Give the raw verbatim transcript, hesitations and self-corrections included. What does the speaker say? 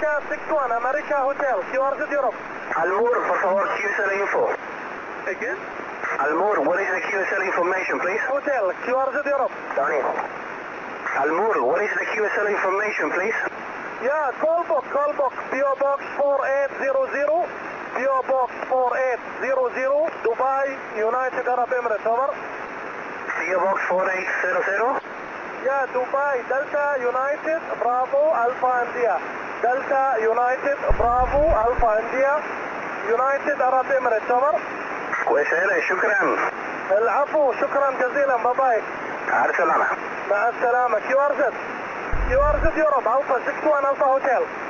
India six one, America Hotel, Q R Z Europe. Almoor, por favor, Q S L info. Again? Almoor, what is the Q S L information, please? Hotel, Q R Z Europe. Tony. Almoor, what is the Q S L information, please? Yeah, call book, call book, P O Box four eight zero zero, P O Box four eight zero zero, Dubai, United Arab Emirates, over. P O Box four eight zero zero? Yeah, Dubai, Delta United, Bravo, Alpha India. Delta United, Bravo, Alpha India, United Arab Emirates, over. كويسة، شكرا. العفو، شكرا جزيلا، باي باي. مع السلامة. مع السلامة. كيو ار زد كيو ار زد يوروب، Alpha six one Alpha Hotel.